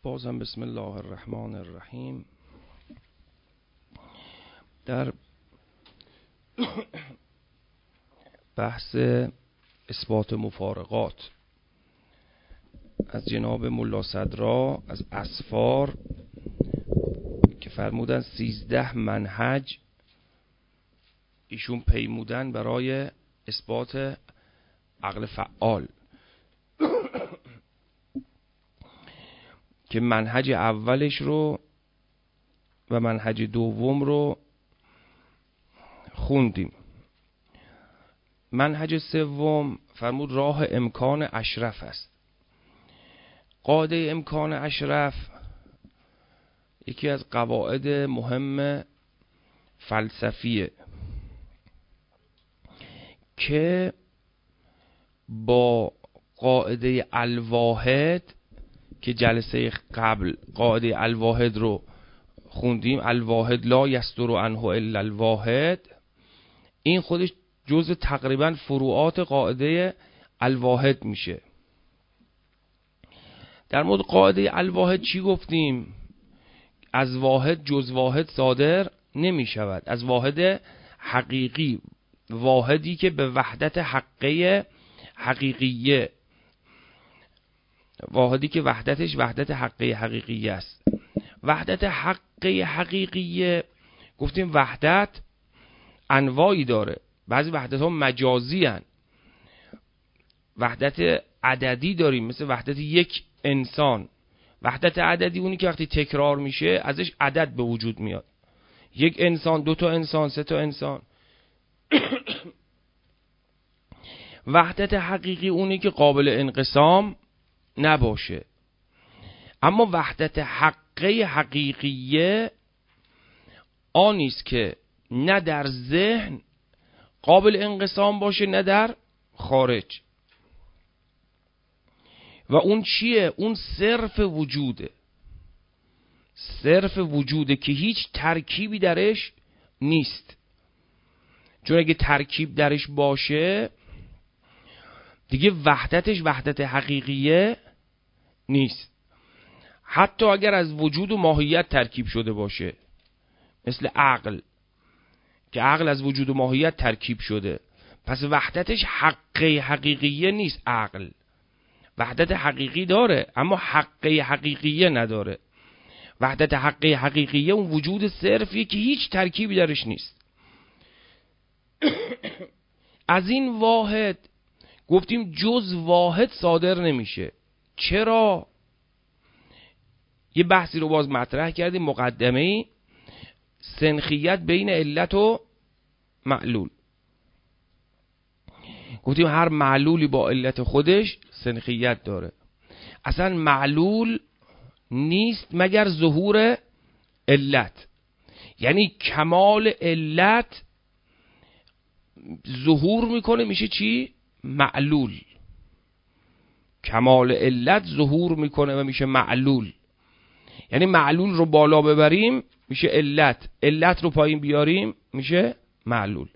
بازم بسم الله الرحمن الرحیم. در بحث اثبات مفارقات از جناب ملا صدرا از اسفار که فرمودن 13 منهج ایشون پیمودن برای اثبات عقل فعال، که منهج اولش رو و منهج دوم رو خوندیم. منهج سوم فرمود راه امکان اشرف است. قاعده امکان اشرف یکی از قواعد مهم فلسفیه که با قاعده الواحد که جلسه قبل قاعده الواحد رو خوندیم، الواحد لا یصدر عنه الا الواحد، این خودش جزء تقریبا فروعات قاعده الواحد میشه. در مورد قاعده الواحد چی گفتیم؟ از واحد جز واحد صادر نمی شود، از واحد حقیقی، واحدی که به وحدت حقیقیه، واحدی که وحدتش وحدت حقیقیه است. وحدت حقیقیه گفتیم وحدت انواعی داره، بعضی وحدت ها مجازی هن. وحدت عددی داریم مثل وحدت یک انسان. وحدت عددی اونی که وقتی تکرار میشه ازش عدد به وجود میاد، یک انسان، دو تا انسان، سه تا انسان. وحدت حقیقی اونی که قابل انقسام نباشه. اما وحدت حقیقیه آنیست که نه در ذهن قابل انقسام باشه نه در خارج. و اون چیه؟ اون صرف وجوده، صرف وجوده که هیچ ترکیبی درش نیست. چون اگه ترکیب درش باشه دیگه وحدتش وحدت حقیقیه نیست. حتی اگر از وجود و ماهیت ترکیب شده باشه، مثل عقل که عقل از وجود و ماهیت ترکیب شده، پس وحدتش حقیقیه نیست. عقل وحدت حقیقی داره اما حقیقیه نداره. وحدت حقیقیه اون وجود صرفیه که هیچ ترکیبی درش نیست. از این واحد گفتیم جز واحد صادر نمیشه. چرا؟ یه بحثی رو باز مطرح کردیم، مقدمه‌ای، سنخیت بین علت و معلول. گفتیم هر معلولی با علت خودش سنخیت داره. اصلا معلول نیست مگر ظهور علت، یعنی کمال علت ظهور میکنه میشه چی؟ معلول. کمال علت ظهور میکنه و میشه معلول. یعنی معلول رو بالا ببریم میشه علت، علت رو پایین بیاریم میشه معلول.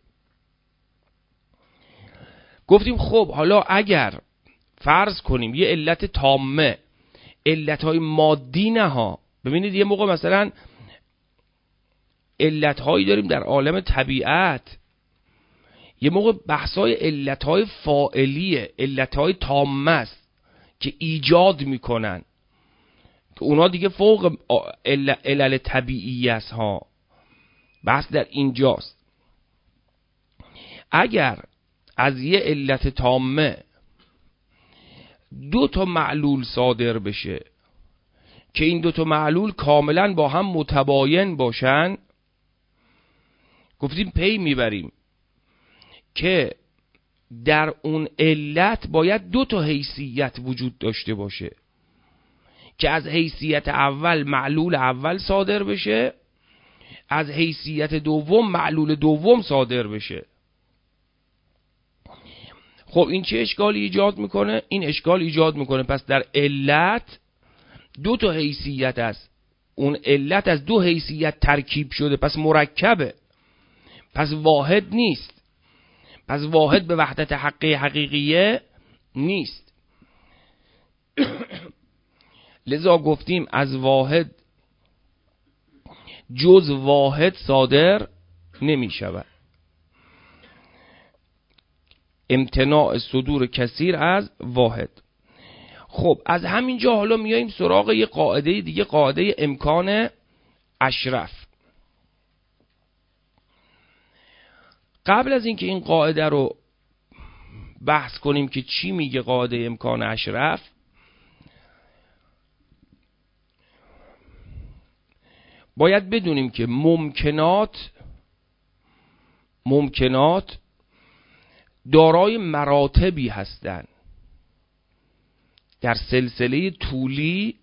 گفتیم خب حالا اگر فرض کنیم یه علت تامه، علتهای مادی نه ها. ببینید یه موقع مثلا علتهایی داریم در عالم طبیعت، یه موقع بحثای علتهای فاعلیه، علتهای تامه است که ایجاد میکنن، که اونا دیگه فوق علل طبیعی است ها. بحث در اینجاست. اگر از یه علت تامه دو تا معلول صادر بشه که این دو تا معلول کاملا با هم متباین باشن، گفتیم پی میبریم که در اون علت باید دو تا حیثیت وجود داشته باشه که از حیثیت اول معلول اول صادر بشه، از حیثیت دوم معلول دوم صادر بشه. خب این چه اشکالی ایجاد میکنه؟ این اشکال ایجاد میکنه پس در علت دو تا حیثیت است، اون علت از دو حیثیت ترکیب شده، پس مرکبه، پس واحد نیست، پس واحد به وحدت حقیقیه نیست. لذا گفتیم از واحد جز واحد صادر نمی شود. امتناع صدور کثیر از واحد. خب از همینجا حالا میاییم سراغ یه قاعده دیگه، قاعده امکان اشرف. قبل از اینکه این قاعده رو بحث کنیم که چی میگه قاعده امکان اشرف، باید بدونیم که ممکنات دارای مراتبی هستند. در سلسله طولی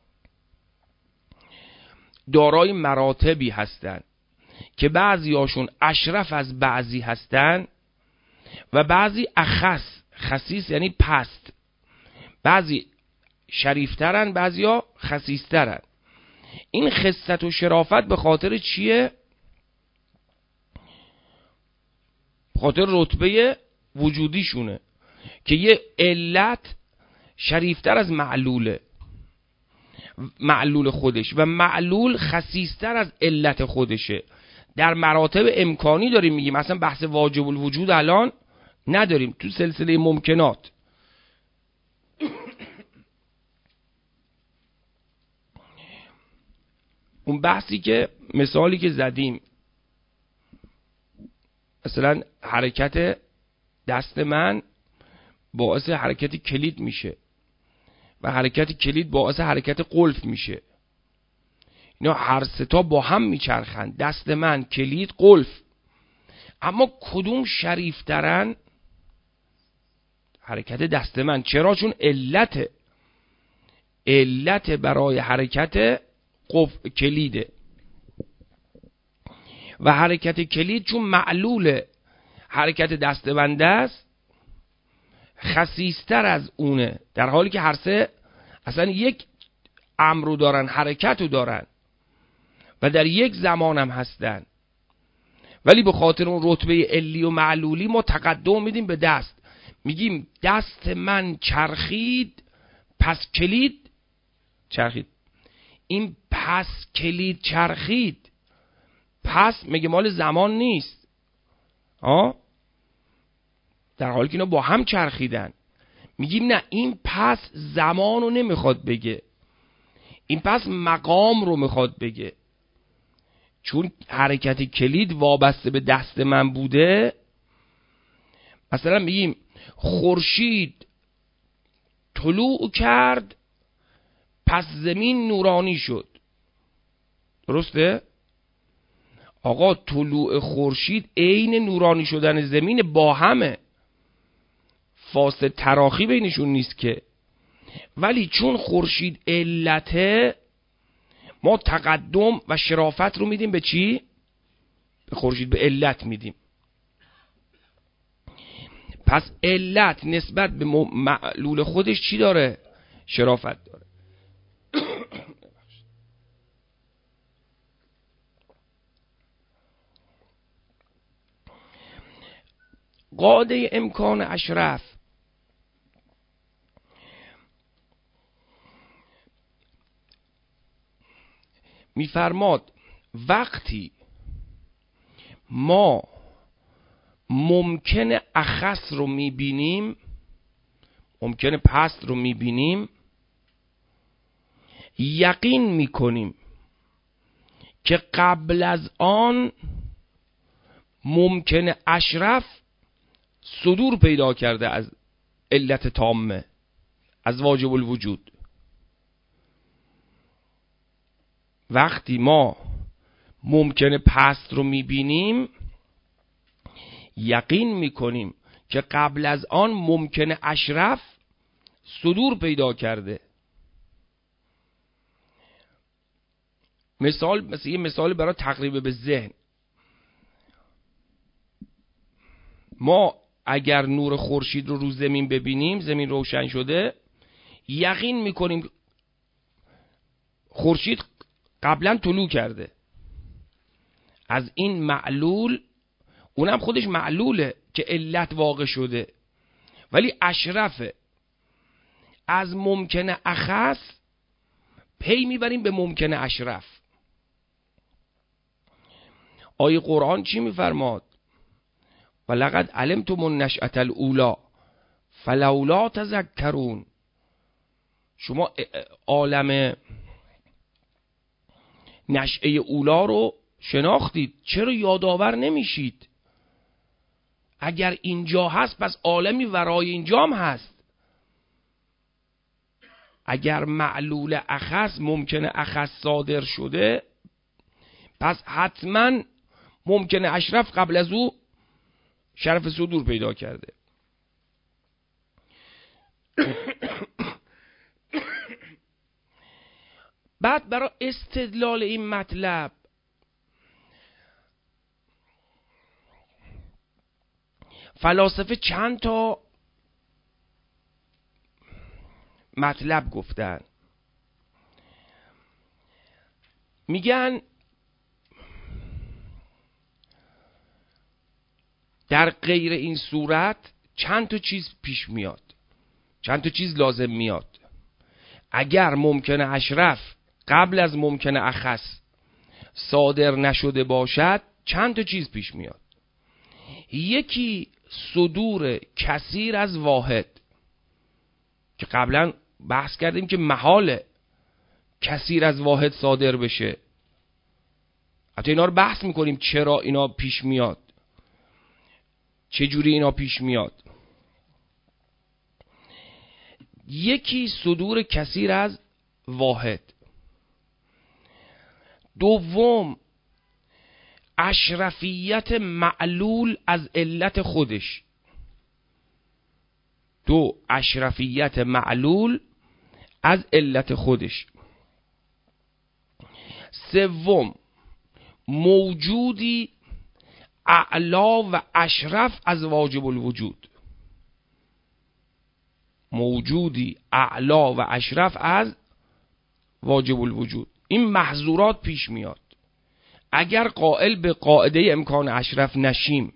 دارای مراتبی هستند که بعضی هاشون اشرف از بعضی هستند و بعضی خسیس یعنی پست، بعضی شریفترن بعضی ها خسیسترن. این خست و شرافت به خاطر چیه؟ به خاطر رتبه وجودیشونه که یه علت شریفتر از معلول خودش و معلول خسیستر از علت خودشه. در مراتب امکانی داریم میگیم، مثلا بحث واجب الوجود الان نداریم، تو سلسله ممکنات. اون بحثی که مثالی که زدیم، مثلا حرکت دست من باعث حرکت کلید میشه و حرکت کلید باعث حرکت قلف میشه. اینا هر سه تا با هم میچرخن، دست من، کلید، قلف. اما کدوم شریفترن؟ حرکت دست من. چرا؟ چون علت برای حرکت کلیده و حرکت کلید چون معلول حرکت دست بنده است خسیستر از اونه، در حالی که هر سه اصلا یک امر رو دارن، حرکت رو دارن و در یک زمان هم هستن، ولی به خاطر اون رتبه علی و معلولی ما تقدم میدیم به دست. میگیم دست من چرخید پس کلید چرخید. این پس کلید چرخید، پس میگه مال زمان نیست در حالی که اینا با هم چرخیدن. میگیم نه، این پس زمان رو نمیخواد بگه، این پس مقام رو میخواد بگه. چون حرکت کلید وابسته به دست من بوده. مثلا میگیم خورشید طلوع کرد پس زمین نورانی شد. درسته؟ آقا طلوع خورشید عین نورانی شدن زمین با همه، فاصله تراخی بینشون نیست که. ولی چون خورشید علته، ما تقدم و شرافت رو میدیم به چی؟ به خورشید، به علت میدیم. پس علت نسبت به معلول خودش چی داره؟ شرافت داره. قاعده امکان اشرف میفرماد وقتی ما ممکن اخص رو میبینیم، ممکن پست رو میبینیم، یقین میکنیم که قبل از آن ممکن اشرف صدور پیدا کرده از علت تامه، از واجب الوجود. وقتی ما ممکن پست رو میبینیم یقین میکنیم که قبل از آن ممکن اشرف صدور پیدا کرده. مثلا یه مثال برای تقریب به ذهن، ما اگر نور خورشید رو زمین ببینیم، زمین روشن شده، یقین میکنیم خورشید قبلا طلوع کرده. از این معلول، اونم خودش معلوله که علت واقع شده، ولی اشرفه. از ممکنه اخص پی میبریم به ممکن اشرف. آیه قرآن چی میفرماد؟ ولقد علمتم النشأة الاولی فلولا تذکرون. شما عالم نشأه اولا رو شناختید، چرا یادآور نمیشید؟ اگر اینجا هست پس عالمی ورای اینجا هم هست. اگر معلول اخص ممکنه اخص صادر شده، پس حتما ممکنه اشرف قبل از او شرف صدور پیدا کرده. بعد برای استدلال این مطلب فلاسفه چند تا مطلب گفتن. میگن در غیر این صورت چند تا چیز پیش میاد، چند تا چیز لازم میاد. اگر ممکنه اشرف قبل از ممکنه اخص صادر نشده باشد چند تا چیز پیش میاد. یکی صدور کثیر از واحد که قبلا بحث کردیم که محاله کثیر از واحد صادر بشه. حتی اینا رو بحث میکنیم چرا اینا پیش میاد، چه جوری اینا پیش میاد. یکی صدور کثیر از واحد. دوم اشرفیت معلول از علت خودش. اشرفیت معلول از علت خودش. سوم موجودی اعلا و اشرف از واجب الوجود. موجودی اعلا و اشرف از واجب الوجود. این محظورات پیش میاد. اگر قائل به قاعده امکان اشرف نشیم،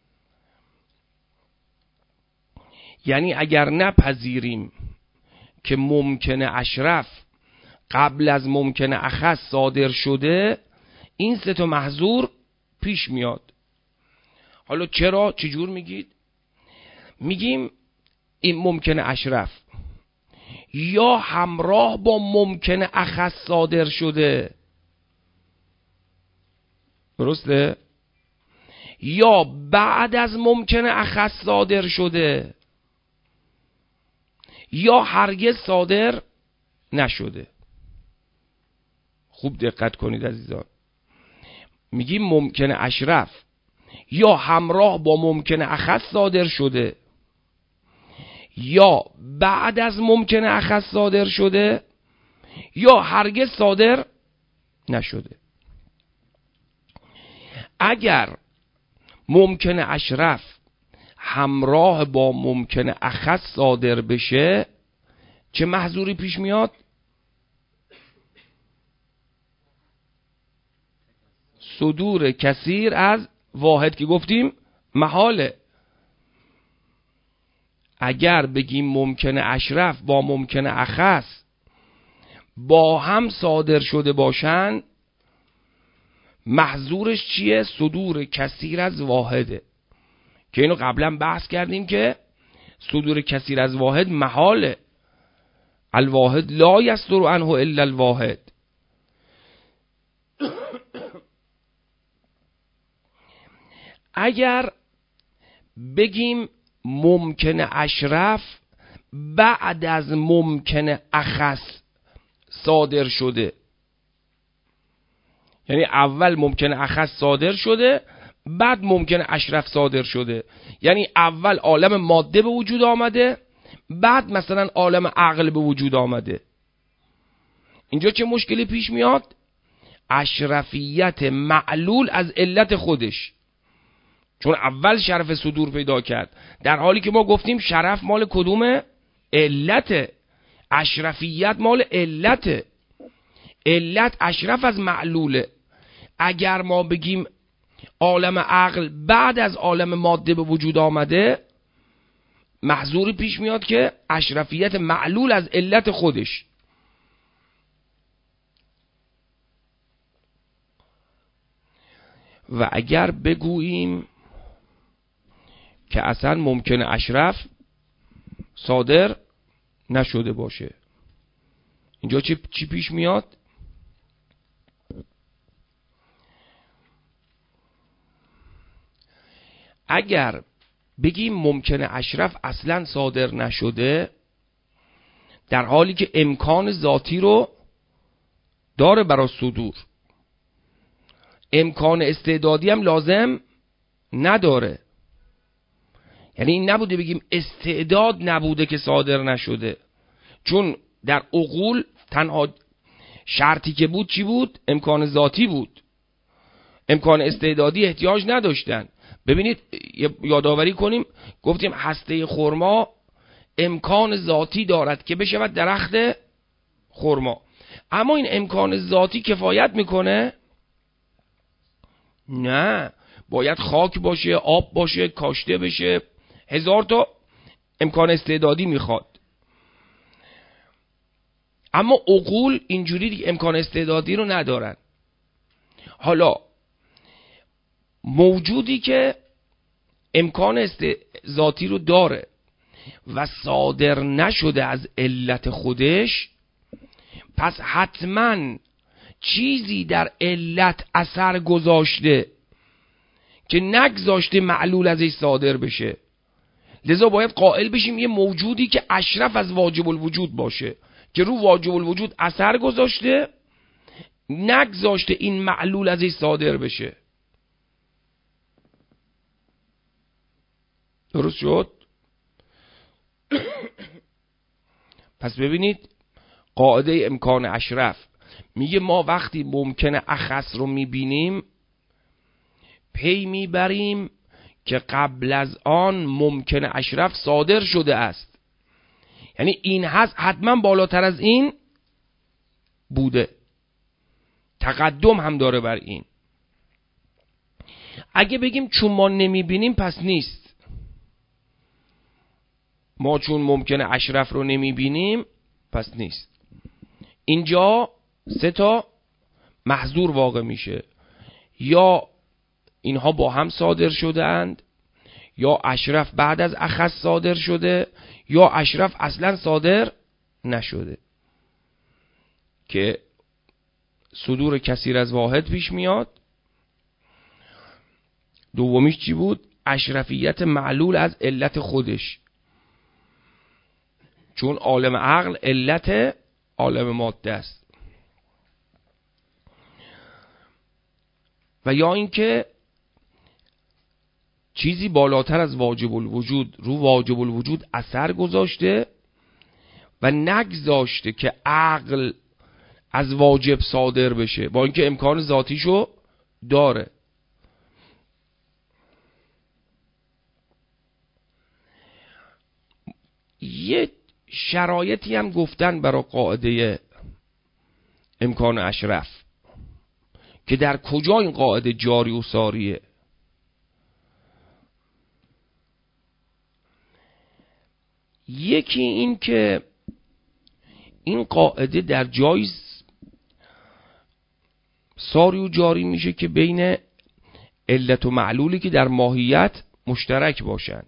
یعنی اگر نپذیریم که ممکنه اشرف قبل از ممکنه اخص صادر شده، این سه تا محظور پیش میاد. حالا چرا؟ چجور میگید؟ میگیم این ممکنه اشرف یا همراه با ممکنه اخص صادر شده، درسته؟ یا بعد از ممکنه اخص صادر شده، یا هرگز صادر نشده. خوب دقت کنید عزیزان. میگیم ممکنه اشرف یا همراه با ممکنه اخص صادر شده، یا بعد از ممکنه اخص صادر شده، یا هرگز صادر نشده. اگر ممکنه اشرف همراه با ممکنه اخص صادر بشه چه محظوری پیش میاد؟ صدور کثیر از واحد که گفتیم محاله. اگر بگیم ممکنه اشرف با ممکنه اخص با هم صادر شده باشن، محظورش چیه؟ صدور کثیر از واحده، که اینو قبلا بحث کردیم که صدور کثیر از واحد محاله. الواحد لا یصدر عنه الا الواحد. اگر بگیم ممکنه اشرف بعد از ممکنه اخص صادر شده، یعنی اول ممکنه اخص صادر شده بعد ممکنه اشرف صادر شده، یعنی اول عالم ماده به وجود آمده بعد مثلا عالم عقل به وجود آمده. اینجا چه مشکلی پیش میاد؟ اشرفیت معلول از علت خودش، چون اول شرف صدور پیدا کرد، در حالی که ما گفتیم شرف مال کدومه؟ علت. اشرفیت مال علت. علت اشرف از معلوله. اگر ما بگیم عالم عقل بعد از عالم ماده به وجود آمده، محظوری پیش میاد که اشرفیت معلول از علت خودش. و اگر بگوییم که اصلا ممکنه اشرف صادر نشده باشه، اینجا چی پیش میاد؟ اگر بگیم ممکنه اشرف اصلا صادر نشده، در حالی که امکان ذاتی رو داره برای صدور، امکان استعدادی هم لازم نداره. یعنی این نبوده بگیم استعداد نبوده که صادر نشده، چون در عقول تنها شرطی که بود چی بود؟ امکان ذاتی بود، امکان استعدادی احتیاج نداشتن. ببینید یادآوری کنیم، گفتیم هسته خرما امکان ذاتی دارد که بشود درخت خرما، اما این امکان ذاتی کفایت میکنه؟ نه، باید خاک باشه، آب باشه، کاشته بشه، هزار تا امکان استعدادی میخواد. اما عقول اینجوری امکان استعدادی رو ندارن. حالا موجودی که امکان ذاتی رو داره و صادر نشده از علت خودش، پس حتما چیزی در علت اثر گذاشته که نگذاشته معلول ازش صادر بشه. لذا باید قائل بشیم یه موجودی که اشرف از واجب الوجود باشه، که رو واجب الوجود اثر گذاشته، نگذاشته این معلول ازش صادر بشه. درست شد؟ پس ببینید قاعده امکان اشرف میگه ما وقتی ممکنه اخص رو میبینیم پی میبریم که قبل از آن ممکنه اشرف صادر شده است. یعنی این هست حتما بالاتر از این بوده، تقدم هم داره بر این. اگه بگیم چون ما نمیبینیم پس نیست، ما چون ممکنه اشرف رو نمیبینیم پس نیست. اینجا سه تا محظور واقع میشه، یا اینها با هم صادر شده اند، یا اشرف بعد از اخص صادر شده، یا اشرف اصلا صادر نشده، که صدور کثیر از واحد پیش میاد. دومیش چی بود؟ اشرفیت معلول از علت خودش، چون عالم عقل علت عالم ماده است. و یا اینکه چیزی بالاتر از واجب الوجود رو واجب الوجود اثر گذاشته و نگذاشته که عقل از واجب صادر بشه، با اینکه امکان ذاتیشو داره. یه شرایطی هم گفتن برای قاعده امکان اشرف که در کجا این قاعده جاری و ساریه. یکی این که این قاعده در جای ساری و جاری میشه که بین علت و معلولی که در ماهیت مشترک باشن،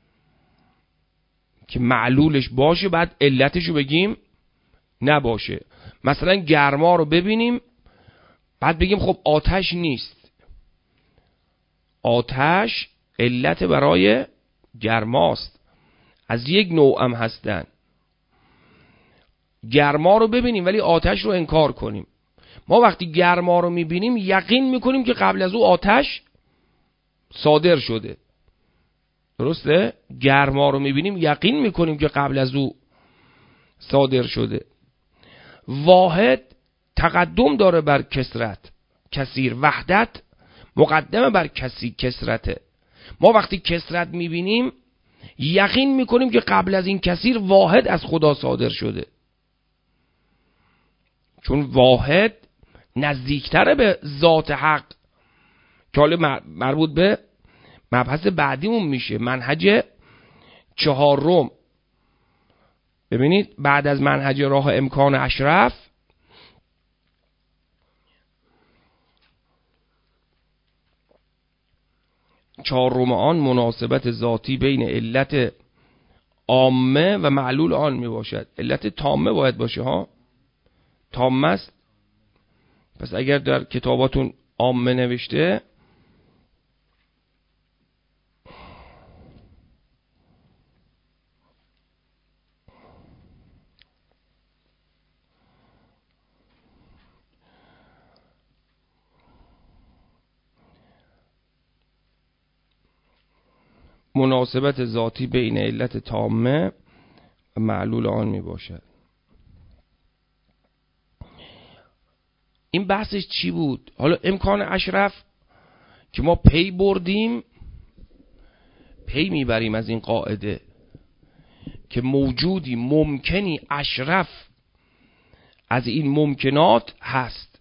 که معلولش باشه بعد علتش رو بگیم نباشه. مثلا گرما رو ببینیم بعد بگیم خب آتش نیست، آتش علت برای گرماست، از یک نوع هم هستن. گرما رو ببینیم ولی آتش رو انکار کنیم. ما وقتی گرما رو میبینیم یقین میکنیم که قبل از او آتش صادر شده. درسته؟ گرما رو میبینیم یقین میکنیم که قبل از او صادر شده. واحد تقدم داره بر کثرت، کثیر وحدت مقدمه بر کثرته. ما وقتی کثرت میبینیم یقین میکنیم که قبل از این کثیر واحد از خدا صادر شده، چون واحد نزدیکتره به ذات حق، که حالا مربوط به مبحث بعدیمون میشه، منهج چهارم. ببینید بعد از منهج راه امکان اشرف چهارم آن مناسبت ذاتی بین علت عامه و معلول آن می باشد. علت تامه باید باشه ها، تامه است. پس اگر در کتاباتون عامه نوشته، مناسبت ذاتی بین علت تامه و معلول آن می باشد. این بحثش چی بود؟ حالا امکان اشرف که ما پی بردیم، پی میبریم از این قاعده که موجودی ممکنی اشرف از این ممکنات هست،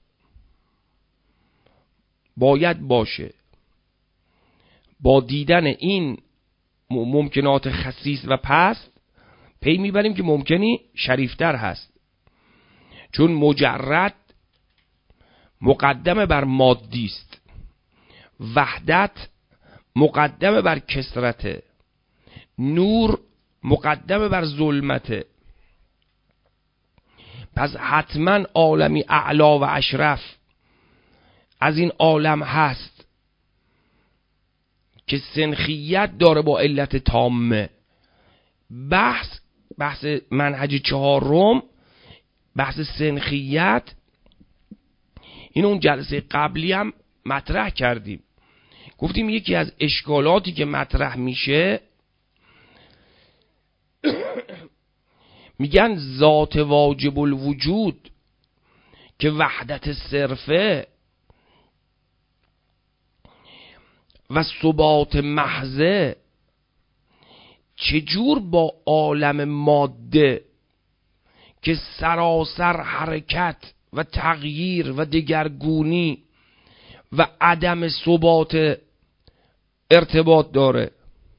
باید باشه. با دیدن این ممکنات خسیس و پست پی میبریم که ممکنی شریفتر هست، چون مجرد مقدم بر مادی است، وحدت مقدم بر کثرت، نور مقدم بر ظلمت. پس حتما عالمی اعلا و اشرف از این عالم هست که سنخیت داره با علت تامه. بحث منهج چهارم، بحث سنخیت، این اون جلسه قبلی هم مطرح کردیم. گفتیم یکی از اشکالاتی که مطرح میشه، میگن ذات واجب الوجود که وحدت صرفه و ثبات محضه چجور با عالم ماده که سراسر حرکت و تغییر و دگرگونی و عدم ثبات ارتباط داره،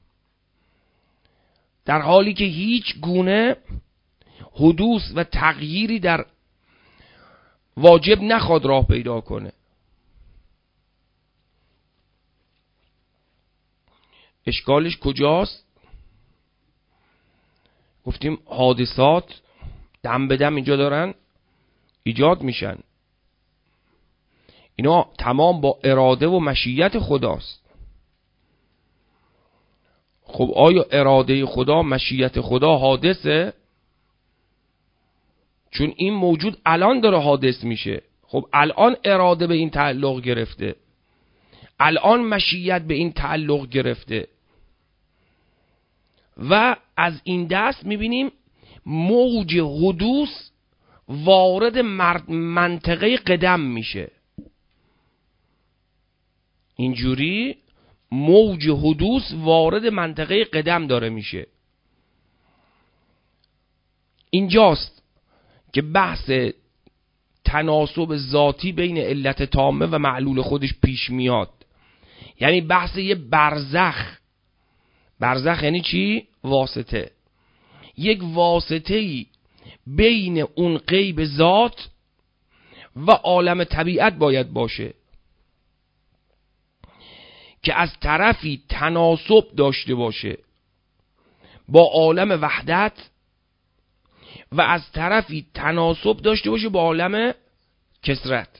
در حالی که هیچ گونه حدوث و تغییری در واجب نخواد راه پیدا کنه. اشکالش کجاست؟ گفتیم حادثات دم به دم اینجا دارن ایجاد میشن، اینا تمام با اراده و مشیت خداست. خب آیا اراده خدا، مشیت خدا حادثه؟ چون این موجود الان داره حادث میشه. خب الان اراده به این تعلق گرفته، الان مشیت به این تعلق گرفته و از این دست میبینیم موج حدوث وارد منطقه قدم میشه. اینجوری موج حدوث وارد منطقه قدم داره میشه. اینجاست که بحث تناسب ذاتی بین علت تامه و معلول خودش پیش میاد. یعنی بحث یه برزخ. برزخ یعنی چی؟ واسطه. یک واسطه‌ای بین اون غیب ذات و عالم طبیعت باید باشه که از طرفی تناسب داشته باشه با عالم وحدت و از طرفی تناسب داشته باشه با عالم کثرت.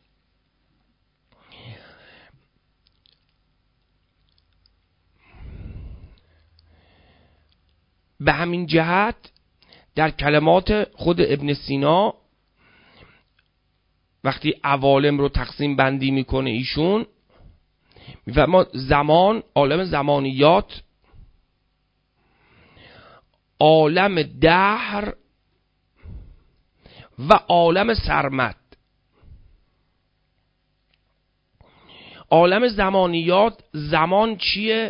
به همین جهت در کلمات خود ابن سینا وقتی عوالم رو تقسیم بندی میکنه ایشون، میفهمه زمان، عالم زمانیات، عالم دهر و عالم سرمد. عالم زمانیات، زمان چیه؟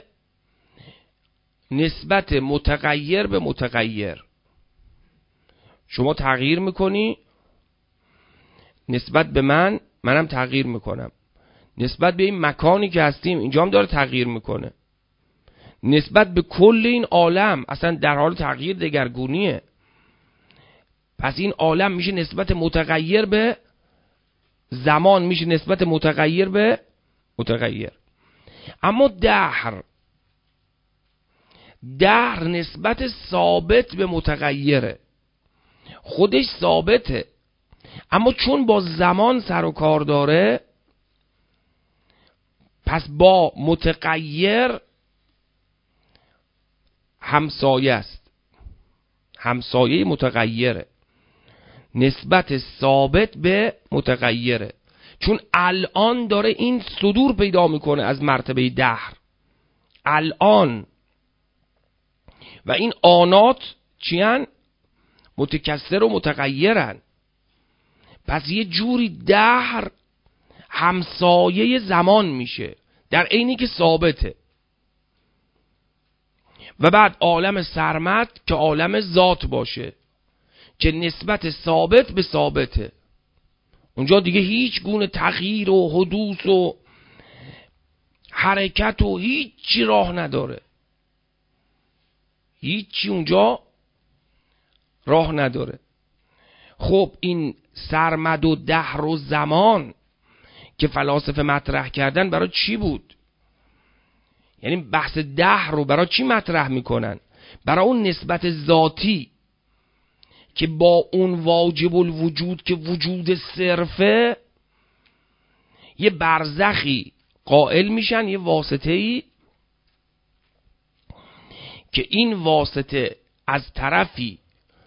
نسبت متغیر به متغیر. شما تغییر میکنی نسبت به منم تغییر میکنم. نسبت به این مکانی که هستیم اینجا هم داره تغییر میکنه. نسبت به کل این عالم اصلا در حال تغییر، دگرگونیه. پس این عالم میشه نسبت متغیر به زمان، میشه نسبت متغیر به متغیر. اما دهر نسبت ثابت به متغیره، خودش ثابته، اما چون با زمان سر و کار داره پس با متغیر همسایه است، همسایه متغیره، نسبت ثابت به متغیره. چون الان داره این صدور پیدا میکنه از مرتبه دهر الان، و این آنات چیان؟ متکثر و متغیرن. پس یه جوری دهر همسایه زمان میشه در عینی که ثابته. و بعد عالم سرمد که عالم ذات باشه که نسبت ثابت به ثابته، اونجا دیگه هیچ گونه تغییر و حدوث و حرکت و هیچی راه نداره، هیچی اونجا راه نداره. خب این سرمد و دهر و زمان که فلاسفه مطرح کردن برای چی بود؟ یعنی بحث دهر رو برای چی مطرح میکنن؟ برای اون نسبت ذاتی که با اون واجب الوجود که وجود صرفه یه برزخی قائل میشن، یه واسطه‌ای که این واسطه از طرفی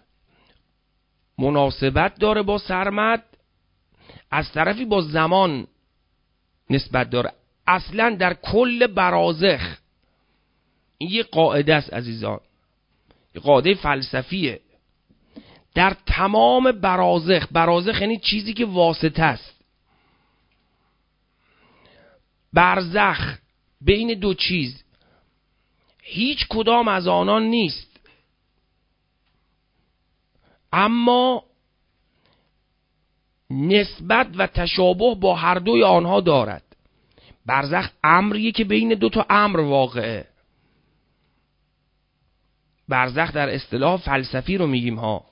مناسبت داره با سرمد، از طرفی با زمان نسبت داره. اصلا در کل برازخ این یه قاعده است عزیزان، یه قاعده فلسفیه. در تمام برازخ یعنی چیزی که واسطه است، برزخ بین دو چیز هیچ کدام از آنان نیست، اما نسبت و تشابه با هر دوی آنها دارد. برزخ امریه که بین دو تا امر واقعه. برزخ در اصطلاح فلسفی رو میگیم ها،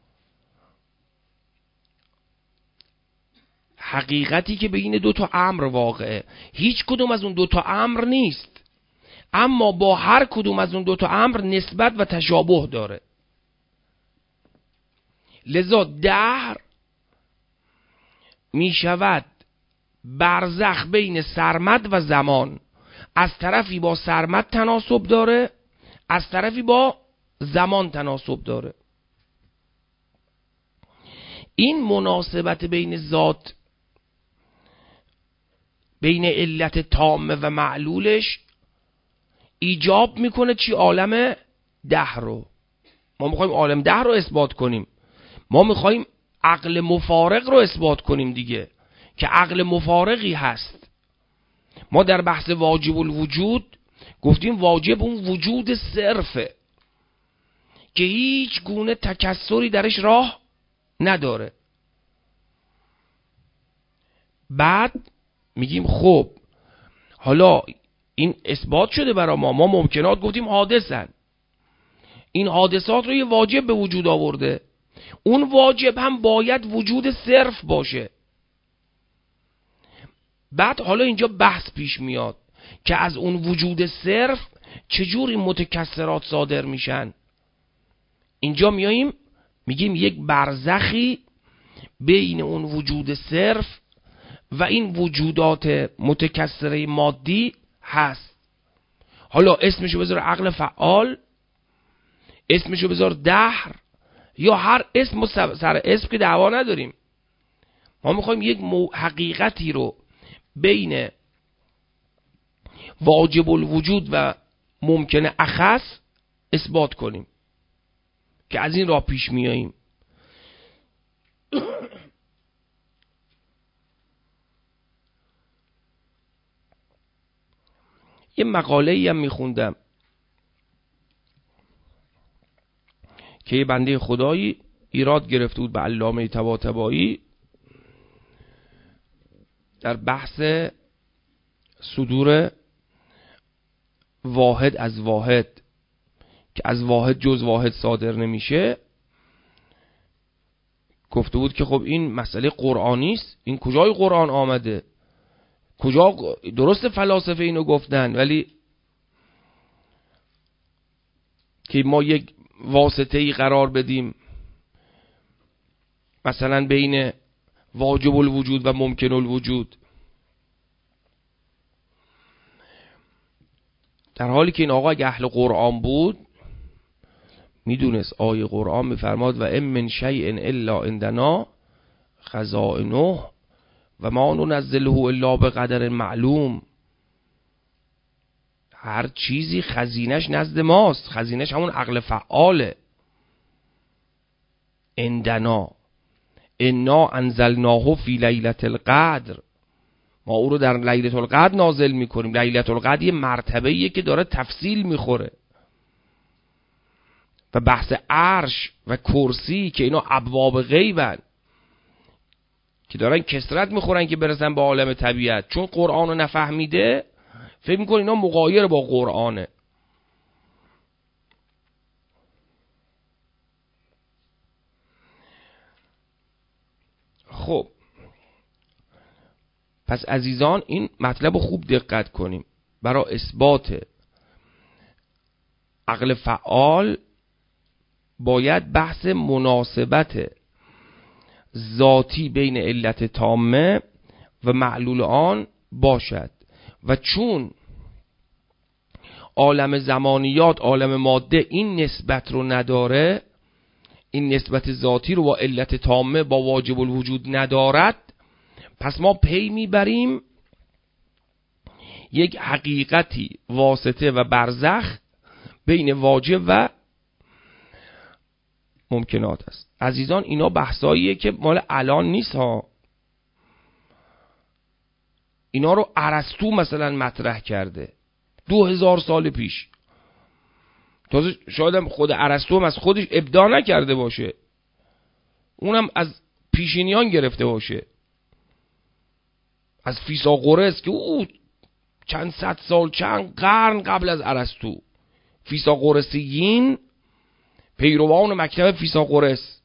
حقیقتی که بین دو تا امر واقعه، هیچ کدوم از اون دو تا امر نیست، اما با هر کدوم از اون دو تا امر نسبت و تشابه داره. لذا دهر می شود برزخ بین سرمد و زمان، از طرفی با سرمد تناسب داره، از طرفی با زمان تناسب داره. این مناسبت بین ذات، بین علت تامه و معلولش ایجاب میکنه چی؟ عالم دهر رو. ما میخوایم عالم دهر رو اثبات کنیم، ما میخوایم عقل مفارق رو اثبات کنیم دیگه، که عقل مفارقی هست. ما در بحث واجب الوجود گفتیم واجب اون وجود صرفه که هیچ گونه تکثری درش راه نداره. بعد میگیم خب حالا این اثبات شده برای ما ممکنات گفتیم حادثن، این حادثات رو یه واجب به وجود آورده، اون واجب هم باید وجود صرف باشه. بعد حالا اینجا بحث پیش میاد که از اون وجود صرف چجور این متکثرات صادر میشن. اینجا میاییم میگیم یک برزخی بین اون وجود صرف و این وجودات متکثره مادی هست. حالا اسمشو بذار عقل فعال، اسمشو بذار دهر، یا هر اسم سر اسم که دعوا نداریم. ما میخوایم یک حقیقتی رو بین واجب الوجود و ممکن اخص اثبات کنیم که از این راه پیش میاییم. یه مقاله‌ای هم میخوندم که یه بنده خدایی ایراد گرفته بود به علامه طباطبایی در بحث صدور واحد از واحد، که از واحد جز واحد صادر نمیشه. گفته بود که خب این مسئله قرآنی است، این کجای قرآن آمده؟ کجا درست فلاسفه اینو گفتن، ولی که ما یک واسطه ای قرار بدیم مثلا بین واجب الوجود و ممکن الوجود، در حالی که این آقا اگه اهل قرآن بود میدونست آیه قرآن میفرماد و ام من شیء الا عندنا خزائنه و ما ننزله الا بقدر معلوم. هر چیزی خزینش نزد ماست، خزینش همون عقل فعاله. عندنا انا انزلناه فی لیلة القدر، ما او رو در لیلة القدر نازل میکنیم. لیلة القدر یه مرتبه‌ایه که داره تفصیل میخوره و بحث عرش و کرسی که اینا ابواب غیبن که دارن کثرت میخورن که برسن به عالم طبیعت، چون قرآن رو نفهمیده فکر میکنه اینا مغایر با قرآنه. خب پس عزیزان این مطلب رو خوب دقت کنیم. برای اثبات عقل فعال باید بحث مناسبت ذاتی بین علت تامه و معلول آن باشد و چون عالم زمانیات، عالم ماده این نسبت رو نداره، این نسبت ذاتی رو با علت تامه با واجب الوجود ندارد، پس ما پی میبریم یک حقیقتی واسطه و برزخ بین واجب و ممکنات است. عزیزان اینا بحثاییه که مال الان نیست ها، اینا رو ارسطو مثلا مطرح کرده 2000 سال پیش. تازه شاید هم خود ارسطو هم از خودش ابداع نکرده باشه، اونم از پیشینیان گرفته باشه، از فیثاغورس که او چند صد سال، چند قرن قبل از ارسطو، فیثاغورسیین پیروان مکتب فیثاغورس.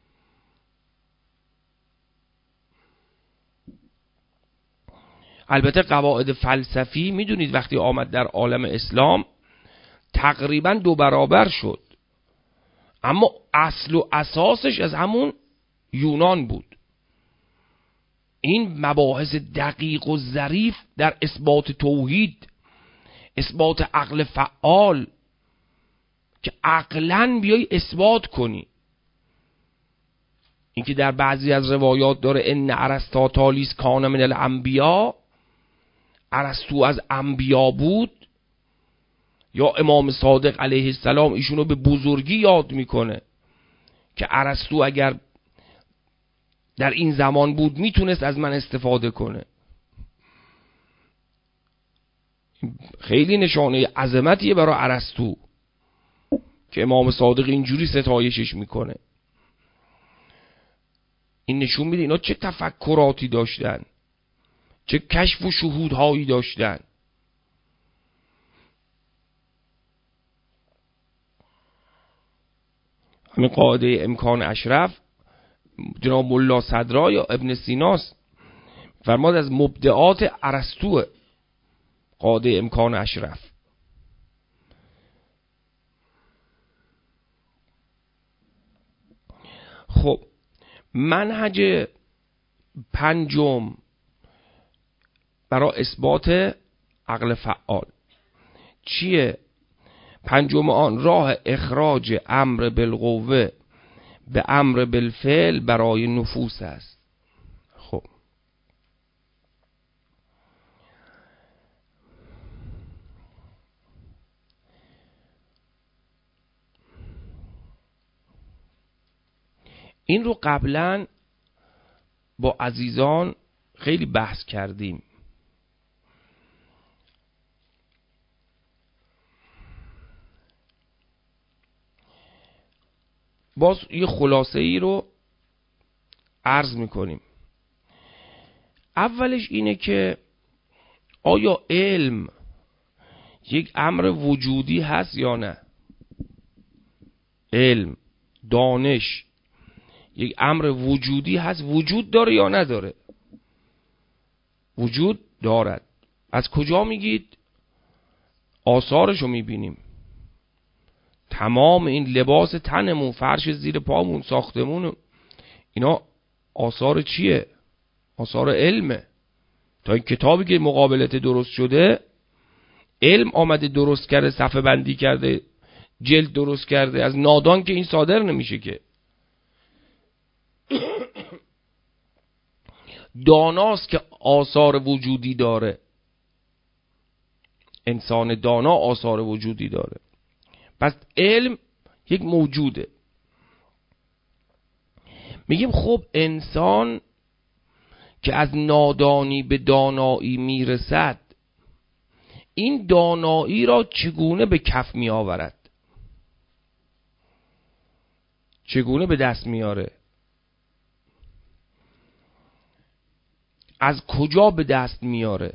البته قواعد فلسفی میدونید وقتی آمد در عالم اسلام تقریبا 2 برابر شد، اما اصل و اساسش از همون یونان بود. این مباحث دقیق و ظریف در اثبات توحید، اثبات عقل فعال که عقلاً بیای اثبات کنی. این که در بعضی از روایات داره ان ارسطاطالیس کان من الانبیا، ارسطو از انبیا بود، یا امام صادق علیه السلام ایشونو به بزرگی یاد میکنه که ارسطو اگر در این زمان بود میتونست از من استفاده کنه. خیلی نشانه عظمتیه برای ارسطو که امام صادق اینجوری ستایشش میکنه. این نشون میده اینا چه تفکراتی داشتن، چه کشف و شهودهایی داشتن. همین قاعده امکان اشرف جناب ملا صدرا یا ابن سیناست فرماد از مبدعات ارسطو قاعده امکان اشرف. خب منهج پنجم برای اثبات عقل فعال چیه؟ پنجم آن راه اخراج امر بالقوه به امر بالفعل برای نفوس است. خب این رو قبلا با عزیزان خیلی بحث کردیم. باز یه خلاصه ای رو عرض میکنیم. اولش اینه که آیا علم یک امر وجودی هست یا نه؟ علم، دانش یک امر وجودی هست، وجود داره یا نداره؟ وجود دارد. از کجا میگید؟ آثارشو میبینیم. تمام این لباس تنمون، فرش زیر پامون، ساختمون، اینا آثار چیه؟ آثار علمه. تا این کتابی که مقابلت درست شده، علم آمده درست کرده، صفحه بندی کرده، جلد درست کرده. از نادان که این صادر نمیشه که. داناست که آثار وجودی داره. انسان دانا آثار وجودی داره. پس علم یک موجوده. میگیم خب انسان که از نادانی به دانایی میرسد، این دانایی را چگونه به کف می آورد؟ چگونه به دست میاره؟ از کجا به دست میاره؟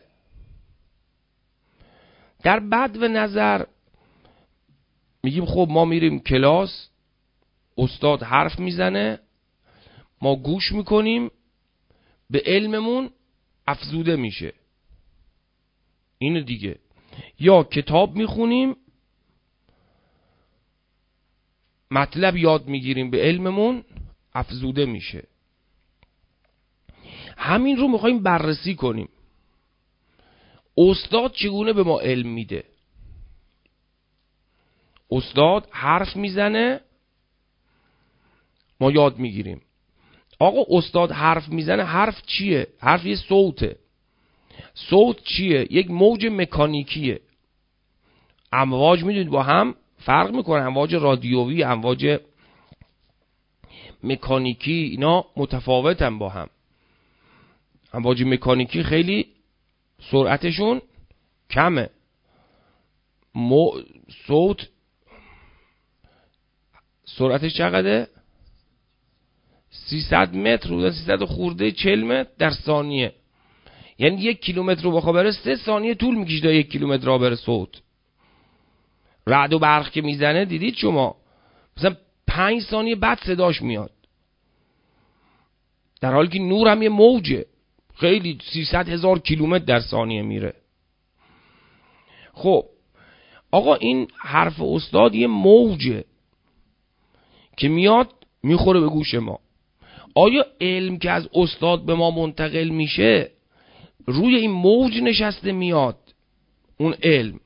در بد و نظر میگیم خب ما میریم کلاس، استاد حرف میزنه، ما گوش میکنیم، به علممون افزوده میشه. اینو دیگه. یا کتاب میخونیم، مطلب یاد میگیریم، به علممون افزوده میشه. همین رو میخوایم بررسی کنیم. استاد چگونه به ما علم میده؟ استاد حرف میزنه، ما یاد میگیریم. آقا استاد حرف میزنه، حرف چیه؟ حرف یه صوته. صوت چیه؟ یک موج مکانیکیه. امواج میدونید با هم فرق میکنه. امواج رادیویی، امواج مکانیکی، اینا متفاوتن با هم. امواج مکانیکی خیلی سرعتشون کمه. صوت سرعتش چقدره؟ 300 متر و 300 خورده 40 متر در ثانیه. یعنی 1 کیلومتر رو بخواه بره 3 ثانیه طول میکشه تا 1 کیلومتر را بره. صوت رعد و برق که میزنه دیدید شما، مثلا 5 ثانیه بعد صداش میاد، در حالی که نور هم یه موجه، خیلی 300,000 کیلومتر در ثانیه میره. خب آقا این حرف استاد یه موجه که میاد میخوره به گوش ما. آیا علم که از استاد به ما منتقل میشه روی این موج نشسته میاد اون علم؟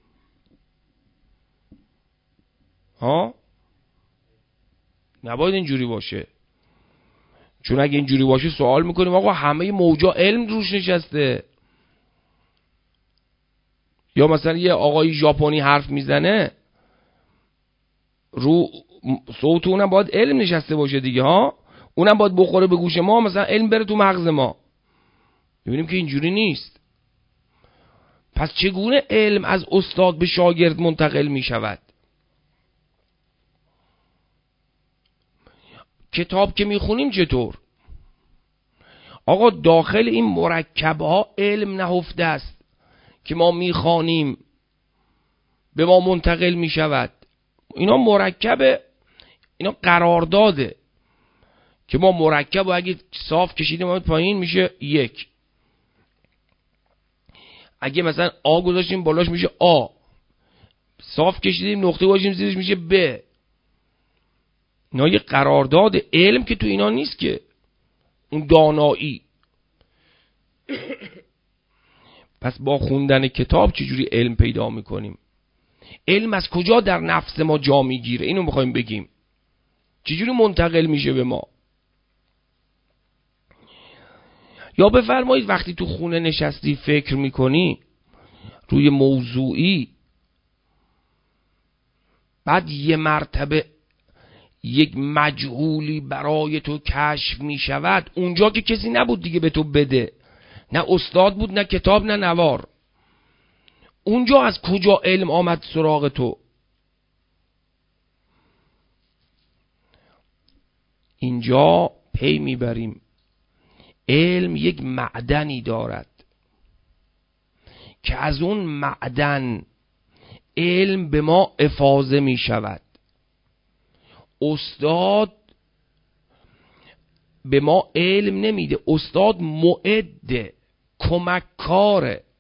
ها؟ نباید اینجوری باشه. چون اگه اینجوری باشه سوال میکنیم آقا همه موجا علم روش نشسته؟ یا مثلا یه آقای ژاپنی حرف میزنه، رو صوت اونم باید علم نشسته باشه دیگه ها، اونم باید بخوره به گوش ما، مثلا علم بره تو مغز ما. ببینیم که اینجوری نیست. پس چگونه علم از استاد به شاگرد منتقل میشود؟ کتاب که میخونیم چطور؟ آقا داخل این مرکبها علم نهفته است که ما میخوانیم، به ما منتقل میشود. اینا مرکبه، اینا قرارداده که ما مرکب و اگه صاف کشیدیم اومد پایین میشه 1. اگه مثلا آ گذاشتیم بالاش میشه آ، صاف کشیدیم نقطه گذاشتیم زیرش میشه ب. اینا یه قرارداد. علم که تو اینا نیست که، اون دانایی. پس با خوندن کتاب چجوری علم پیدا میکنیم؟ علم از کجا در نفس ما جا میگیره؟ اینو میخوایم بگیم. چجوری منتقل میشه به ما؟ یا بفرمایید وقتی تو خونه نشستی فکر میکنی روی موضوعی، بعد یه مرتبه یک مجهولی برای تو کشف میشود، اونجا که کسی نبود دیگه به تو بده، نه استاد بود، نه کتاب، نه نوار. اونجا از کجا علم آمد سراغ تو؟ اینجا پی میبریم علم یک معدنی دارد که از اون معدن علم به ما افاضه می شود. استاد به ما علم نمیده، استاد معده، کمککاره.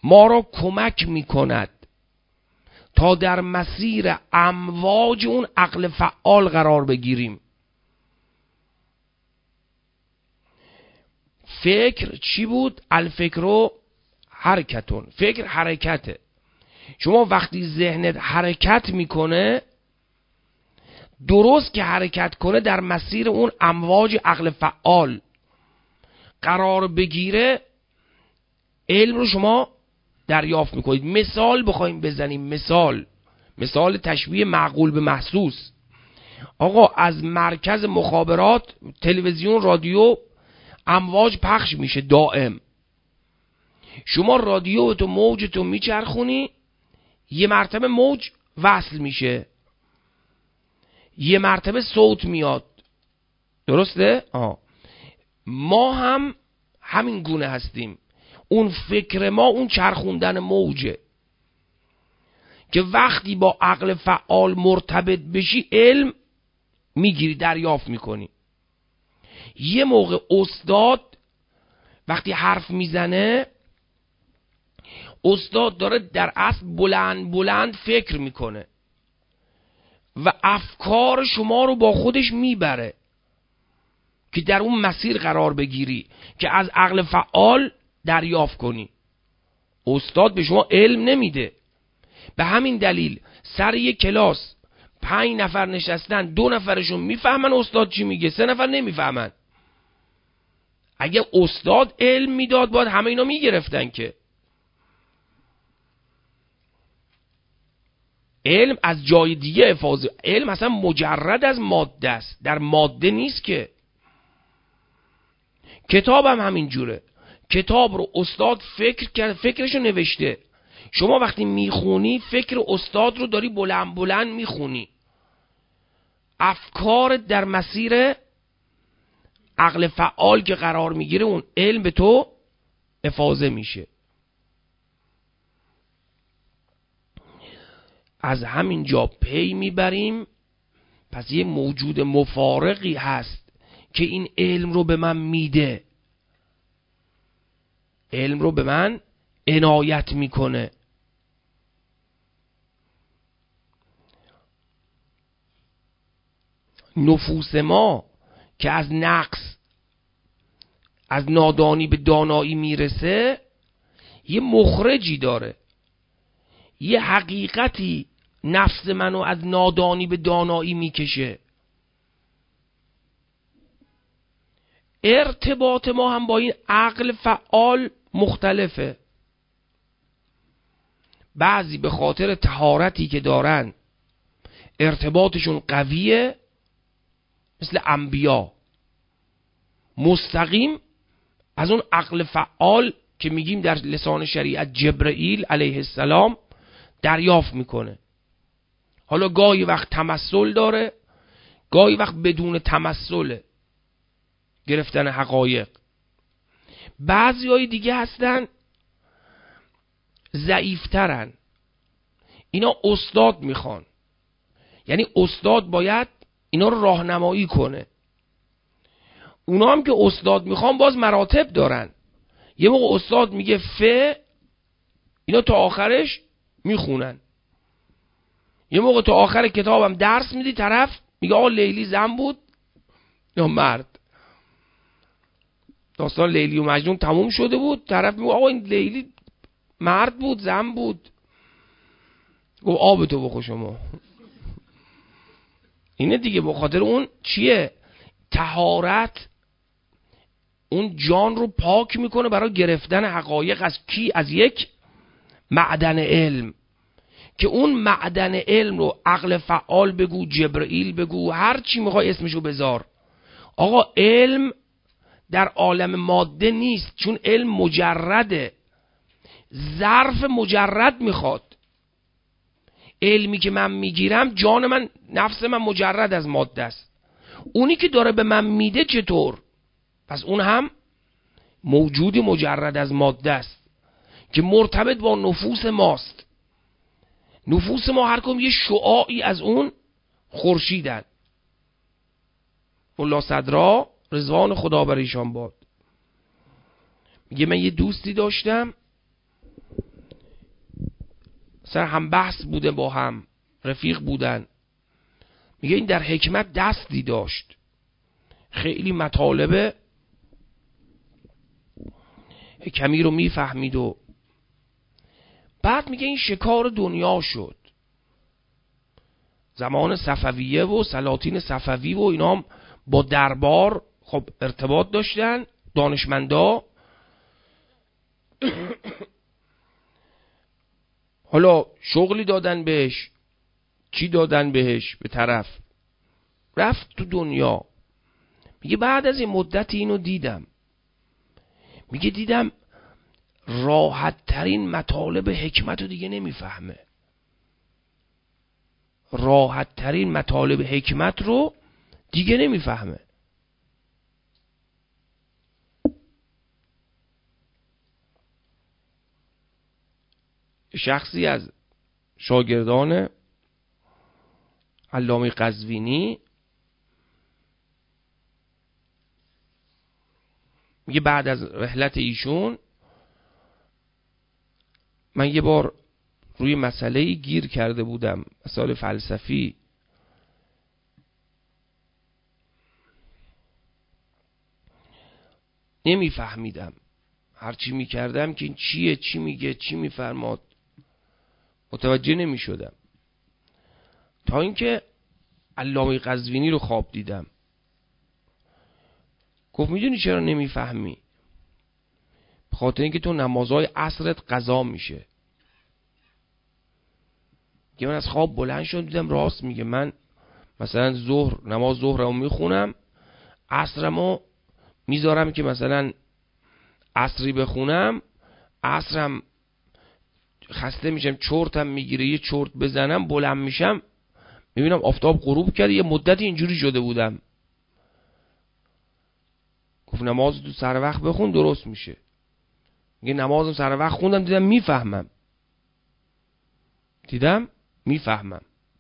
ما را کمک میکند تا در مسیر امواج اون عقل فعال قرار بگیریم. فکر چی بود؟ الفکر حرکتون. فکر حرکته. شما وقتی ذهنت حرکت میکنه، درست که حرکت کنه در مسیر اون امواج عقل فعال قرار بگیره، علم رو شما دریافت میکنید. مثال بخوایم بزنیم، مثال تشبیه معقول به محسوس. آقا از مرکز مخابرات، تلویزیون، رادیو امواج پخش میشه دائم. شما رادیو تو موج تو میچرخونی، یه مرتبه موج وصل میشه، یه مرتبه صوت میاد. درسته؟ ما هم همین گونه هستیم. اون فکر ما اون چرخوندن موجه که وقتی با عقل فعال مرتبط بشی علم میگیری، دریافت میکنی. یه موقع استاد وقتی حرف میزنه، استاد داره در اصل بلند بلند فکر میکنه و افکار شما رو با خودش میبره که در اون مسیر قرار بگیری که از عقل فعال دریافت کنی. استاد به شما علم نمیده. به همین دلیل سر یک کلاس 5 نفر نشستن، 2 نفرشون میفهمن استاد چی میگه، 3 نفر نمیفهمن. اگه استاد علم میداد باید همه اینا میگرفتن. که علم از جای دیگه افاضه، علم اصلا مجرد از ماده است، در ماده نیست. که کتاب هم همین جوره. کتاب رو استاد فکر کرد، فکرشو نوشته. شما وقتی میخونی فکر استاد رو داری بلند بلند میخونی. افکار در مسیر عقل فعال که قرار میگیره، اون علم به تو افاضه میشه. از همین جا پی میبریم پس یه موجود مفارقی هست که این علم رو به من میده، علم رو به من عنایت میکنه. نفوس ما که از نقص، از نادانی به دانایی میرسه، یه مخرجی داره، یه حقیقتی نفس منو از نادانی به دانایی میکشه. ارتباط ما هم با این عقل فعال مختلفه. بعضی به خاطر طهارتی که دارن ارتباطشون قویه، مثل انبیا، مستقیم از اون عقل فعال که میگیم در لسان شریعت جبرئیل علیه السلام دریافت میکنه. حالا گاهی وقت تمثل داره، گاهی وقت بدون تمثل گرفتن حقایق. بعضی های دیگه هستن ضعیفترن، اینا استاد میخوان، یعنی استاد باید اینا رو راهنمایی کنه. اونا هم که استاد میخوان باز مراتب دارن. یه موقع استاد میگه اینا تا آخرش میخونن. یه موقع تا آخر کتابم درس میدی، طرف میگه آقا لیلی زن بود یا مرد. داستان لیلی و مجنون تموم شده بود، طرف میگه آقا این لیلی مرد بود زن بود. گفت آبتو بخور شما. اینه دیگه. به خاطر اون چیه؟ طهارت اون جان رو پاک میکنه برای گرفتن حقایق. از کی؟ از یک معدن علم، که اون معدن علم رو عقل فعال بگو، جبرئیل بگو، هر چی میخوای اسمشو بذار. آقا علم در عالم ماده نیست، چون علم مجرده، ظرف مجرد میخواد. علمی که من میگیرم، جان من، نفس من مجرد از ماده است. اونی که داره به من میده چطور؟ پس اون هم موجودی مجرد از ماده است که مرتبط با نفوس ماست. نفوس ما هر کدوم یه شعاعی از اون خورشیدن. ملا صدرا رضوان خدا بر ایشان باد میگه من یه دوستی داشتم، مثلا هم بحث بوده، با هم رفیق بودن. میگه این در حکمت دستی داشت، خیلی مطالب حکمی رو میفهمید و بعد میگه این شکار دنیا شد. زمان صفویه و سلاطین صفوی و اینا هم با دربار خب ارتباط داشتن، دانشمندا. حالا شغلی دادن بهش، چی دادن بهش، به طرف رفت تو دنیا. میگه بعد از این مدت اینو دیدم، میگه دیدم راحت ترین مطالب حکمت رو دیگه نمیفهمه. راحت ترین مطالب حکمت رو دیگه نمیفهمه. شخصی از شاگردان علامه قزوینی میگه بعد از رحلت ایشون من یه بار روی مسئله گیر کرده بودم، مسائل فلسفی. نمیفهمیدم، هرچی میکردم که این چیه، چی میگه، چی میفرماد، متوجه نمیشدم. تا اینکه علامه قزوینی رو خواب دیدم. گفت میدونی چرا نمیفهمی؟ به خاطر اینکه تو نمازهای عصرت قضا میشه. که من از خواب بلند شدم دیدم راست میگه. من مثلا نماز ظهرمو میخونم، عصرمو میذارم که مثلا عصری بخونم، عصرم خسته میشم، چرتم میگیره، یه چرت بزنم بلند میشم میبینم آفتاب غروب کرده. یه مدت اینجوری شده بودم. گفت نماز تو سر وقت بخون درست میشه. میگه نمازم سر وقت خوندم دیدم میفهمم.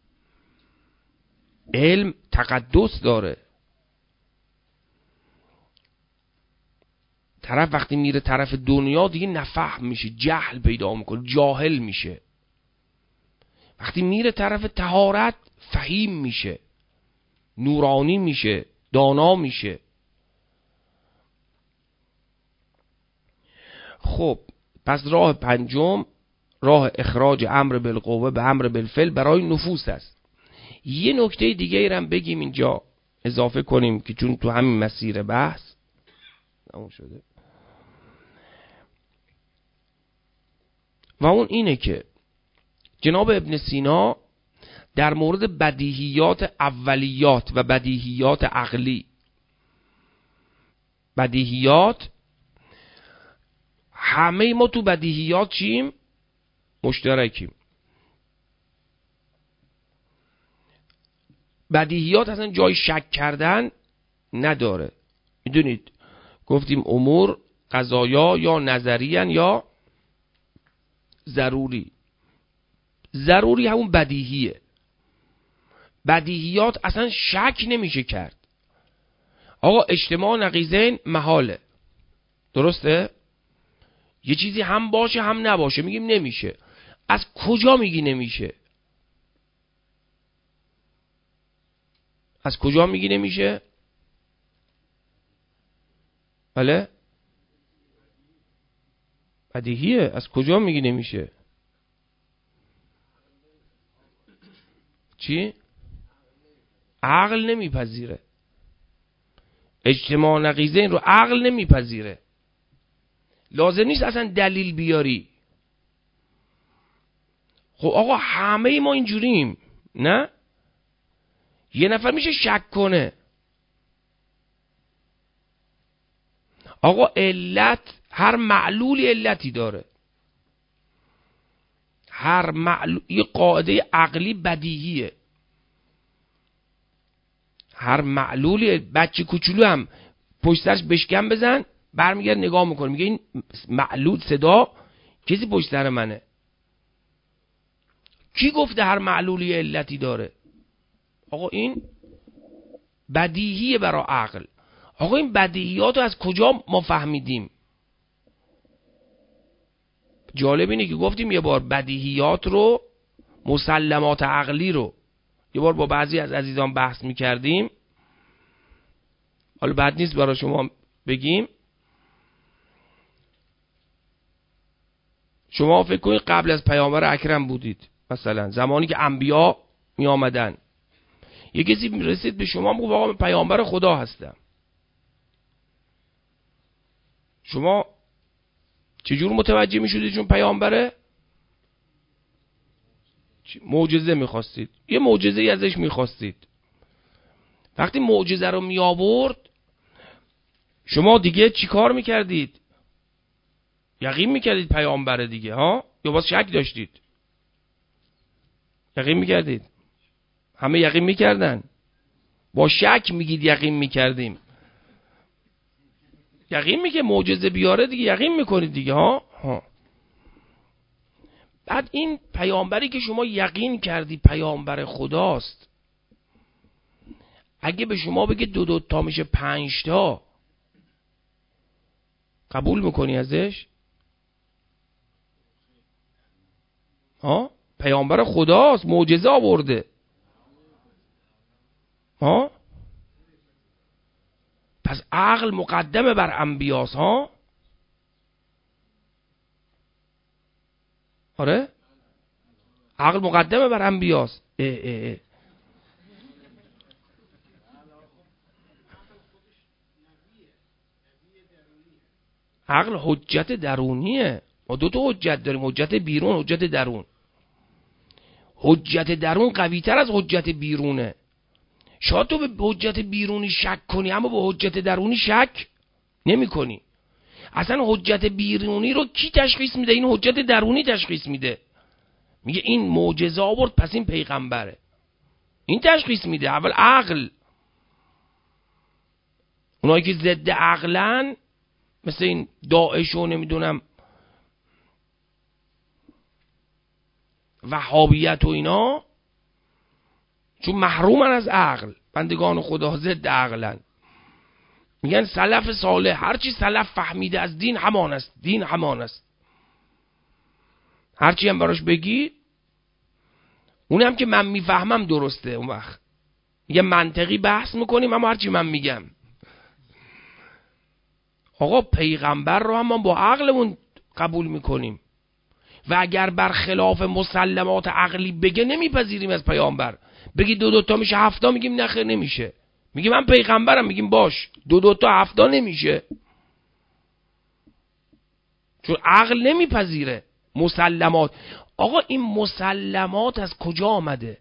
علم تقدس داره. طرف وقتی میره طرف دنیا دیگه نفهم میشه، جهل پیدا میکنه، جاهل میشه. وقتی میره طرف طهارت فهیم میشه، نورانی میشه، دانا میشه. خب پس راه پنجم، راه اخراج امر بالقوه به امر بالفعل برای نفوس است. یه نکته دیگه ایرم بگیم اینجا اضافه کنیم که چون تو همین مسیر بحث تموم شده، و اون اینه که جناب ابن سینا در مورد بدیهیات اولیات و بدیهیات عقلی، بدیهیات همه ما تو بدیهیات چیم؟ مشترکیم. بدیهیات اصلا جای شک کردن نداره. میدونید گفتیم امور قضایا یا نظریان یا ضروری. ضروری همون بدیهیه. بدیهیات اصلا شک نمیشه کرد. آقا اجتماع نقیضین محاله، درسته؟ یه چیزی هم باشه هم نباشه، میگیم نمیشه. از کجا میگی نمیشه؟ از کجا میگی نمیشه؟ بله؟ بدیهیه. از کجا میگی نمیشه؟ چی؟ عقل نمیپذیره. اجتماع نقیضین رو عقل نمیپذیره. لازم نیست اصلا دلیل بیاری. خب آقا همه ما اینجوریم، نه؟ یه نفر میشه شک کنه. آقا علت، هر معلولی علتی داره. هر معلول، یه قاعده عقلی بدیهیه. هر معلولی، بچه کوچولو هم پشت سرش بشکن بزن برمیگرد نگاه میکنه میگه این معلول صدا کسی پشت سر منه. کی گفته هر معلولی علتی داره؟ آقا این بدیهیه برای عقل. آقا این بدیهیات رو از کجا ما فهمیدیم؟ جالب اینه که گفتیم یه بار بدیهیات رو، مسلمات عقلی رو یه بار با بعضی از عزیزان بحث میکردیم. حالا بد نیست برای شما بگیم. شما فکر کنید قبل از پیامبر اکرم بودید، مثلا زمانی که انبیا می آمدن، یه کسی رسید به شما میگه آقا من پیامبر خدا هستم. شما چجور متوجه میشدید چون پیامبره؟ معجزه میخواستید، یه معجزه ازش میخواستید. وقتی معجزه رو می آورد شما دیگه چی کار میکردید؟ یقین میکردید پیامبره دیگه ها، یا باز شک داشتید؟ یقین میکردید؟ همه یقین میکردن؟ با شک میگید یقین میکردیم. یقین میگه معجزه بیاره دیگه یقین میکنید دیگه ها. بعد این پیامبری که شما یقین کردی پیامبر خداست، اگه به شما بگه 2 تا میشه 5 تا، قبول میکنی ازش؟ ها؟ پیامبر خداست، معجزه آورده. ها؟ پس عقل مقدمه بر انبیاست ها؟ آره؟ عقل مقدمه بر انبیاست. عقل حجت درونیه. ما 2 تا حجت داریم، حجت بیرون، حجت درون. حجت درون قوی تر از حجت بیرونه. شاید تو به حجت بیرونی شک کنی اما به حجت درونی شک نمی کنی. اصلا حجت بیرونی رو کی تشخیص میده؟ این حجت درونی تشخیص میده. میگه این معجزه آورد پس این پیغمبره. این تشخیص میده. اول عقل. اونایی که ضد عقلن مثل این داعش و نمیدونم وهابیت و اینا، چون محرومن از عقل، بندگان خدا ضد عقلن، میگن سلف صالح هرچی سلف فهمیده از دین همان است، دین همان است. هرچی هم براش بگی اونم که من میفهمم درسته. اون وقت میگه منطقی بحث میکنیم اما هرچی من میگم. آقا پیغمبر رو هم ما با عقلمون قبول میکنیم و اگر برخلاف مسلمات عقلی بگه نمیپذیریم از پیامبر. بگی 2 تا میشه 7 میگیم نه خیر نمیشه. میگه من پیغمبرم، میگیم باش 2 تا 7 نمیشه، چون عقل نمیپذیره مسلمات. آقا این مسلمات از کجا آمده؟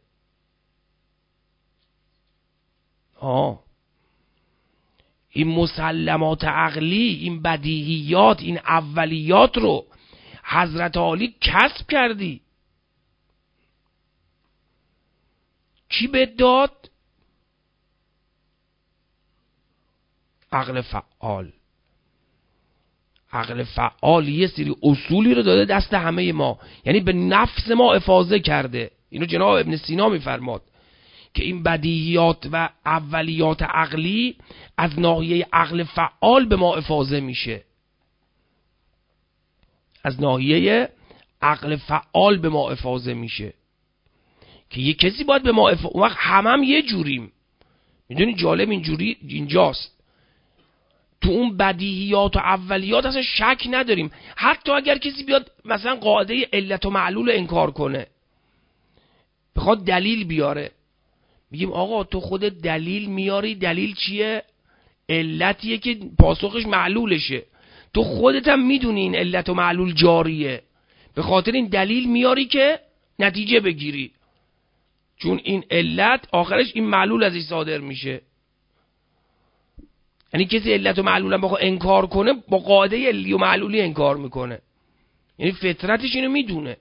این مسلمات عقلی، این بدیهیات، این اولیات رو حضرت علی کسب کردی. کی بهت داد؟ عقل فعال. عقل فعال یه سری اصولی رو داده دست همه ما، یعنی به نفس ما افاضه کرده. اینو جناب ابن سینا میفرماد که این بدیهیات و اولیات عقلی از ناحیه عقل فعال به ما افاضه میشه. از ناحیه عقل فعال به ما افاضه میشه که یه کسی باید به ما اون وقت هم یه جوریم. میدونی جالب اینجوری اینجاست، تو اون بدیهیات و اولیات اصلا شک نداریم. حتی اگر کسی بیاد مثلا قاعده علت و معلول انکار کنه، بخواد دلیل بیاره، میگیم آقا تو خود دلیل میاری، دلیل چیه؟ علتیه که پاسخش معلولشه. تو خودت هم میدونی این علت و معلول جاریه، به خاطر این دلیل میاری که نتیجه بگیری، چون این علت آخرش این معلول ازش صادر میشه. یعنی کسی علت و معلول هم بخواد انکار کنه با قاعده علی و معلولی انکار میکنه، یعنی فطرتش اینو میدونه.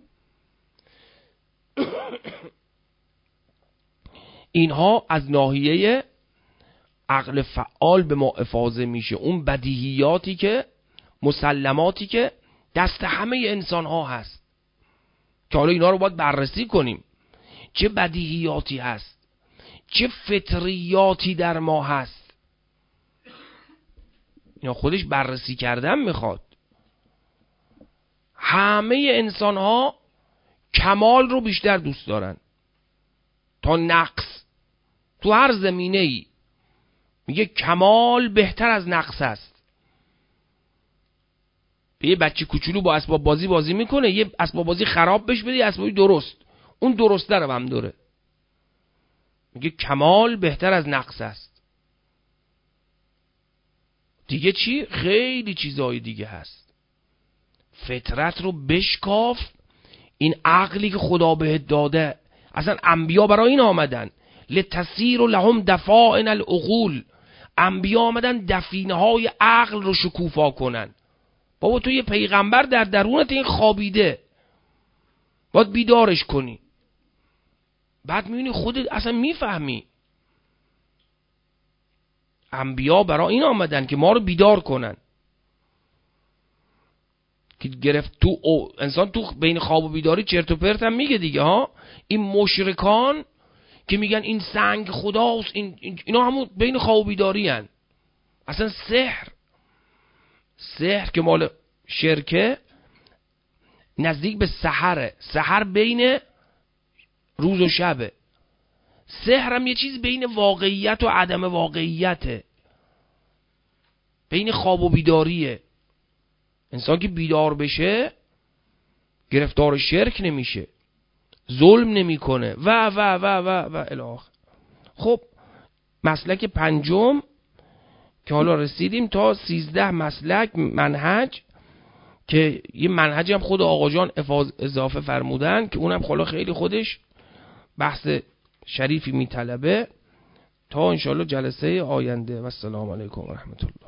اینها از ناحیه عقل فعال به ما افاضه میشه، اون بدیهیاتی که مسلماتی که دست همه انسان ها هست که حالا اینا رو باید بررسی کنیم. چه بدیهیاتی هست، چه فطریاتی در ما هست، اینا خودش بررسی کردن میخواد. همه انسان ها کمال رو بیشتر دوست دارن تا نقص. تو هر زمینه ای میگه کمال بهتر از نقص است. یه بچه کوچولو با اسباب بازی میکنه، یه اسباب بازی خراب بش بده، یه اسبابی درست، اون درسته رو هم داره. میگه کمال بهتر از نقص است. دیگه چی؟ خیلی چیزهای دیگه هست. فطرت رو بشکاف. این عقلی که خدا بهت داده، اصلا انبیا برای این آمدن، لتسیر لهم دفائن العقول. انبیا آمدن دفینه های عقل رو شکوفا کنن. بابا تو یه پیغمبر در درونت این خوابیده، باید بیدارش کنی. بعد میبینی خودت اصلا میفهمی انبیا برای این آمدن که ما رو بیدار کنن. که گرفت تو انسان تو بین خواب و بیداری چرت و پرت هم میگه دیگه ها. این مشرکان که میگن این سنگ خداست، اینا همون بین خواب و بیداری هن. اصلا سحر که مال شرکه نزدیک به سحره. سحر بین روز و شبه. سحر هم یه چیز بین واقعیت و عدم واقعیته، بین خواب و بیداریه. انسان که بیدار بشه گرفتار شرک نمیشه، ظلم نمیکنه و و و و و الی. خب مسلک پنجم که حالا رسیدیم تا 13 مسلک منهج، که یه منهج هم خود آقا جان اضافه فرمودن که اونم خلا خیلی خودش بحث شریفی میطلبه. تا انشالله جلسه آینده و السلام علیکم و رحمت الله.